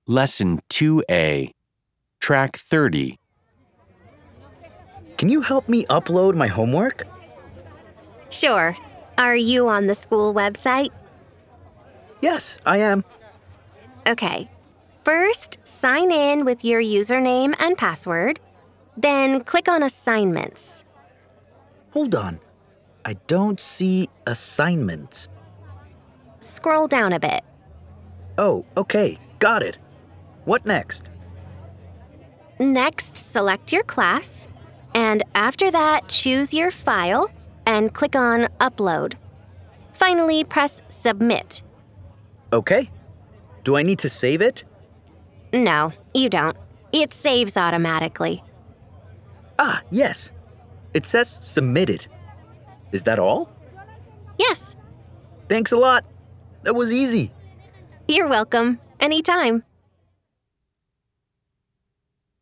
Lesson 2A, Track 30. Can you help me upload my homework? Sure. Are you on the school website? Yes, I am. Okay. First, sign in with your username and password. Then click on Assignments. Hold on. I don't see assignments. Scroll down a bit. Oh, okay. Got it. What next? Next, select your class. And after that, choose your file and click on Upload. Finally, press Submit. Okay. Do I need to save it? No, you don't. It saves automatically. Ah, yes. It says submitted. Is that all? Yes, Thanks a lot. That was easy. you're welcome. Anytime.